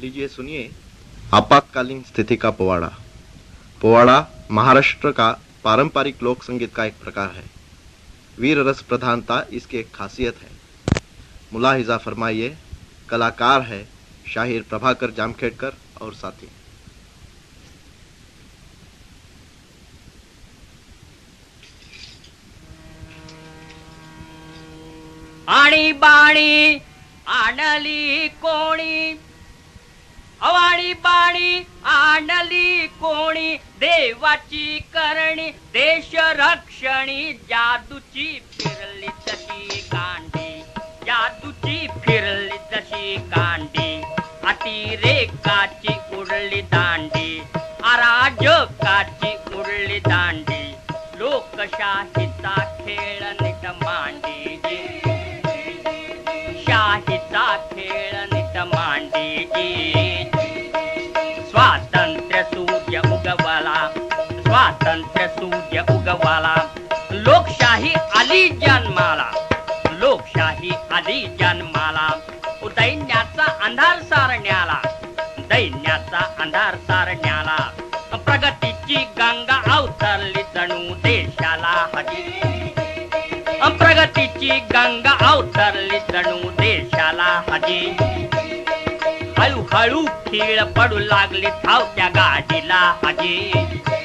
लीजिए सुनिए आपातकालीन स्थिति का पोवाड़ा। पोवाड़ा महाराष्ट्र का पारंपरिक लोक संगीत का एक प्रकार है। वीर रस प्रधानता इसकी एक खासियत है। मुलाहिजा फरमाइए, कलाकार है शाहिर प्रभाकर जामखेडकर और साथी। आणि बाणी आणली कोणी, अवाणी बाणी आणली कोणी, देवाची करणी देश रक्षणी, जादूची फिरली तशी कांडी, जादूची फिरली तशी कांडी, अतिरेकाची उडली दांडी, अराजकाची उडली दांडी, लोकशाहीचा खेळ नीट मांडी, शाहीचा खेळ नीट मांडी, स्वातंत्र्य सूर्य उगवला, स्वातंत्र्य सूर्य उगवला, लोकशाही आली जन्माला, लोकशाही आली जन्माला, दैन्याचा अंधार सारण्याला, दैन्याचा अंधार सारण्याला, प्रगतीची गंगा अवतरली जणू देशाला हजी, प्रगतीची गंगा अवतरली जणू देशाला हजी, हळूहळू खीळ पडू लागली धावत्या गाडीला हजी,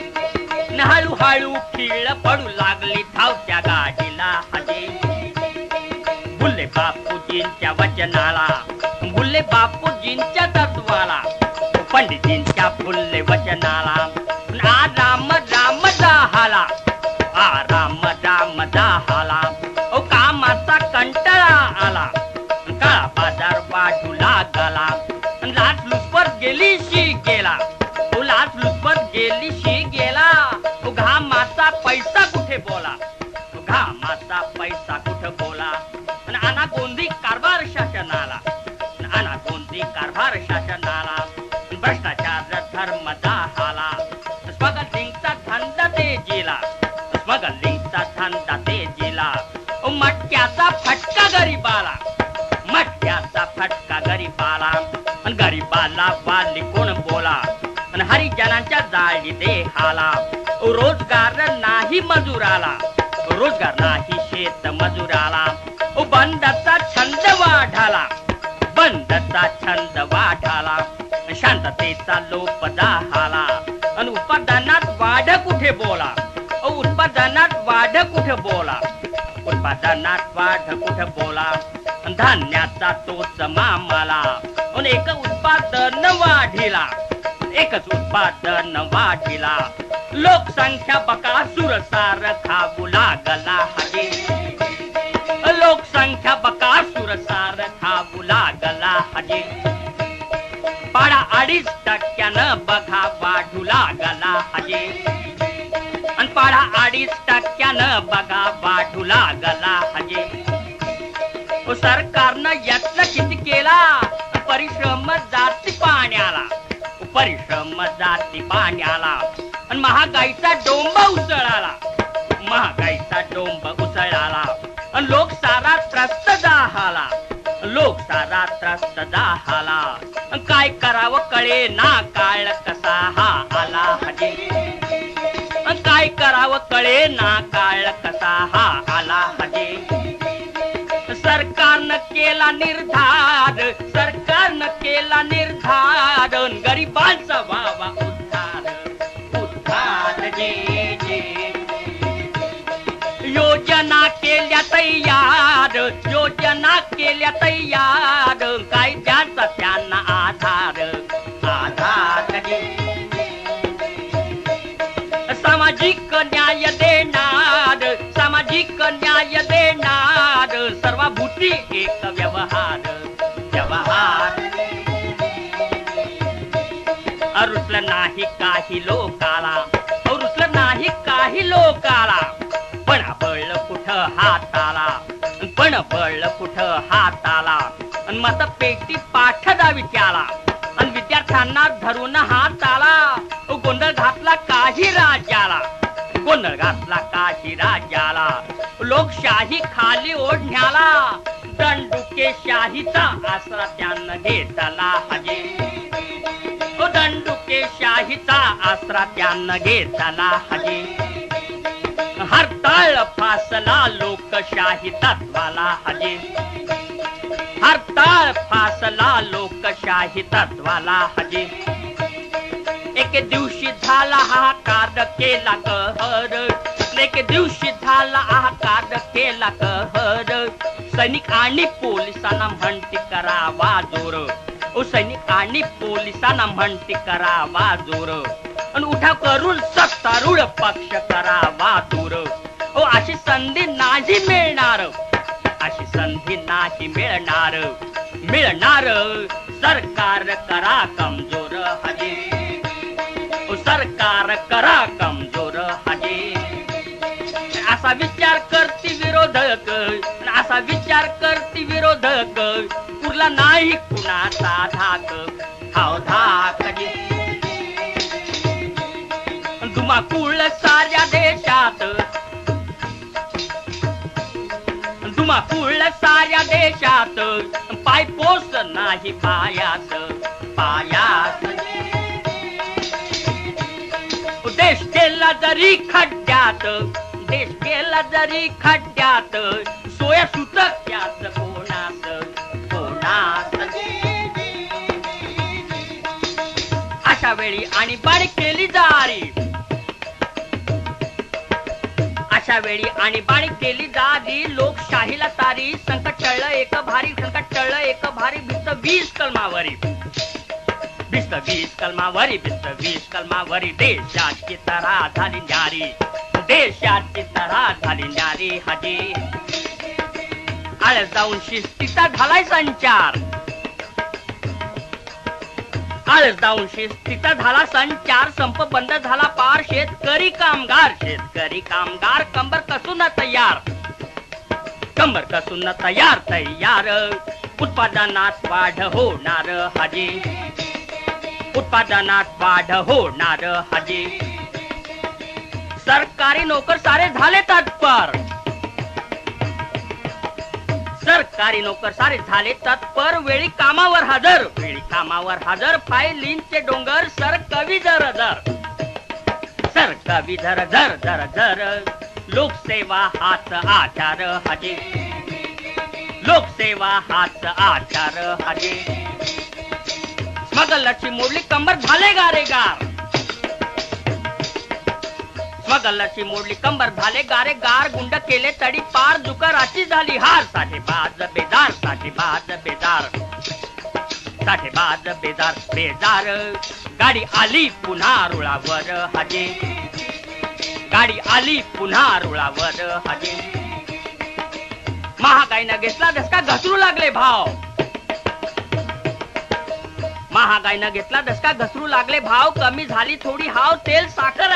हळूहळू खीळ पडू लागली धावत्या गाडीला हजी, बुल्ले बापूजींच्या वचनाला, बुल्ले बापूजींच्या तत्वाला, पंडितींच्या फुल्ले वचनाला, आ राम राम जाहाला, आ राम राम जाहाला, ओ कामाचा कंटाळा आला, काळा बाजार वाढू लागला, लाचलुचपत गेली शी गेला, ओ लाचलुचपत गेली शी गेला, ओ घामाचा पैसा कुठे बोला, ओ घामाचा पैसा कुठे बोला, आणा गोंधी कारभार शासनाला, आणा गोंधी कारभार शासनाला, भ्रष्टाचार धर्म जाहाला, स्मगलिंगचा धंदा तेजीला, स्मगलिंगचा धंदा तेजीला, ओ मटक्याचा फटका गरीबाला, मटक्याचा फटका गरीबाला, अन गरीबाला वाली कोण बोला, अन हरिजनांच्या जाळी देहाला, ओ रोजगार नाही मजुराला, रोजगार नाही शेत मजुराला, ओ बंदचा छंद वाढाला, बंदचा छंद वाढाला, शांततेचा लोप जाहाला, अन उत्पादनात वाढ कुठे बोला, ओ उत्पादनात वाढ कुठे बोला, उत्पादनात वाढ कुठे बोला, धान्याचा तोच मामाला, अन एक उत्पादन वाढीला, एकच उत्पादन वाढीला, लोकसंख्या बकासूर सार खाऊ लागला हजी, लोकसंख्या बकासूर सार खाऊ लागला हजी, पाडा 2.5% बघा वाढू लागला हजी, अन पाडा 2.5% बघा वाढू लागला हजी, ओ सरकारनं यत्न किती केला, परिश्रम जाती पाण्याला, परिश्रम जाती पाण्याला, अन महागाईचा डोंब उसळाला, महागाईचा डोंब उसळाला, अन लोक सारा त्रस्त जाहाला, लोक सारा त्रस्त जाहाला, काय करावं कळे ना काळ कसा हा आला हजी, काय करावं कळे ना काळ कसा हा आला हजी, सरकारनं केला निर्धार, सरकारनं केला निर्धार, गरिबांचा व्हावा उद्धार, उद्धार जे जे, योजना केल्या तयार, योजना केल्या तयार, कायद्याचा त्यांना आधार, आधार जे, सामाजिक न्याय देणार, सामाजिक न्याय देणार, सर्वभूती एक व्यवहार, व्यवहार, रुसलं नाही काही लोकाला, रुसलं नाही काही लोकाला, पण बळ कुठं हाताला, पण बळ कुठं हाताला, अन मतपेटी पाठ द्यावी त्याला, अन विद्यार्थ्यांना धरून हाताला, गोंधळ घातला काही राज्याला, गोंधळ घातला काही राज्याला, लोकशाही खाली ओढण्याला, दंडुके शाहीचा आसरा त्यानं घेतला हजी, लोकशाहीचा आसरा त्यानं घेतला हजे हरताळ फासला लोकशाही तत्वाला हजे हरताळ फासला लोकशाही तत्वाला हजे एक दिवशी झाला हा कार्ड केला कहर एक दिवशी झाला हा कार्ड केला कहर सैनिक आणि पोलिसांना म्हणती करावा जोर ओ सैनिक आणि पोलिसांना म्हणती करावा जोर आणि उठाव करून सत्तारूढ पक्ष करावा दूर ओ अशी संधी नाही मिळणार अशी संधी नाही मिळणार मिळणार सरकार करा कमजोर हजे ओ सरकार करा कमजोर हजे असा विचार करती विरोधक असा विचार करती विरोधक पुरला नाही कुणाचा धाक हाव धाक धुमाकूळ साऱ्या देशात धुमाकूळ साऱ्या देशात पायपोस नाही पायात पायात देश गेला जरी खड्ड्यात देश गेला जरी खड्ड्यात सोया सुतक त्याच कोणात कोणात अशा वेळी आणीबाणी केली जारी अशा वेळी आणीबाणी केली जारी लोकशाहीला तारी संकट टळलं एक भारी संकट टळलं एक भारी भिस्त 20 कलमावरी भिस्त 20 कलमावरी भिस्त 20 कलमावरी देशाची तरा झाली न्यारी देशाची तरा झाली न्यारी हजी आळ जाऊन शिस्तीचा झालाय संचार आळ जाऊन शिस्तीचा झाला संचार संप बंद झाला पार शेतकरी कामगार कंबर कसून तयार कंबर कसून तयार तयार उत्पादनात वाढ होणार हजे उत्पादनात वाढ होणार हजे सरकारी नोकर सारे झाले तत्पर सरकारी नोकर सारे झाले तत्पर वेळी कामावर हजर फायलींचे डोंगर सर कवी जर जर लोकसेवा हाच आचार हजे लोकसेवा हाच आचार हजे स्मगलची मोडली कंबर झाले गारेगार स्मगलची मोडली कंबर झाले गारेगार गुंड केले तडी पार जुकराची झाली हार साठेबाज बेजार गाडी आली पुन्हा रुळावर हजे गाडी आली पुन्हा रुळावर हजे महागाईनं घेतला धसका घसरू लागले भाव महागाईनं घेतला धसका घसरू लागले भाव कमी झाली थोडी हाव तेल साखर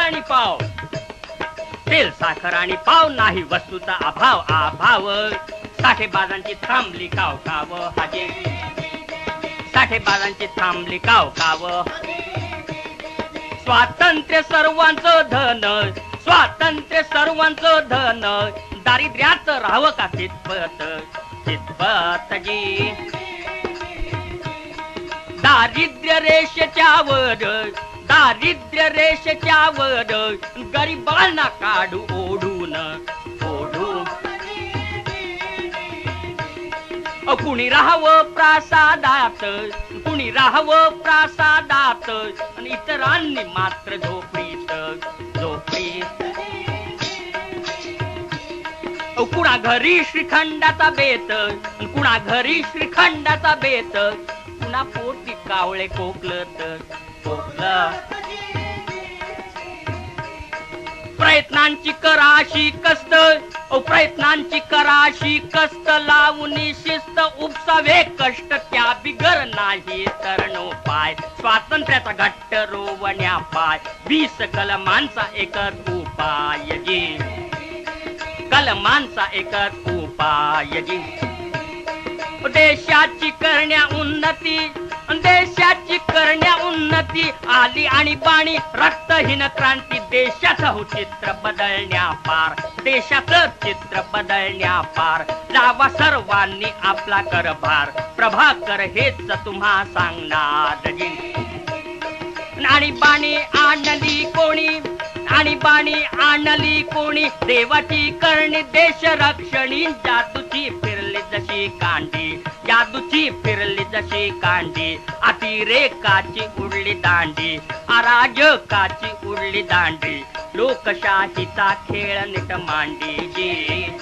आणि पाव नाही वस्तूचा अभाव साठेबाजांची थांबली काव हजे साठेबाजांची थांबली काव स्वातंत्र्य सर्वांचं धन दारिद्र्यात राहावं का चितपत जी दारिद्र्य रेषेच्या वर गरिबांना काढू ओढून कुणी राहावं प्रासादात आणि इतरांनी मात्र झोपडीत कुणा घरी श्रीखंडाचा बेत कुणा पोटी कावळे कोकलत प्रयत्नांची कराशी कस्त लावून शिस्त उपसावे कष्ट त्या बिगर नाही तरणोपाय स्वातंत्र्याचा घट्ट रोवण्या पाय 20 कलमांचा एकच उपाय जी कलमांचा एकच उपाय जी देशाची करण्या उन्नती आली आणि बाणी रक्तहीन क्रांती देशाचं हो चित्र बदलण्या पार लावा सर्वांनी आपला करभार प्रभाकर हेच तुम्हा सांगणार आणि बाणी आणली कोणी आणि बाणी आणली कोणी देवाची करणी देश रक्षणी जादूची फिरली जशी कांडी जादूची फिरली जशी कांडी अतिरेकाची उडली दांडी अराजकाची उडली दांडी लोकशाहीचा खेळ नीट मांडी जी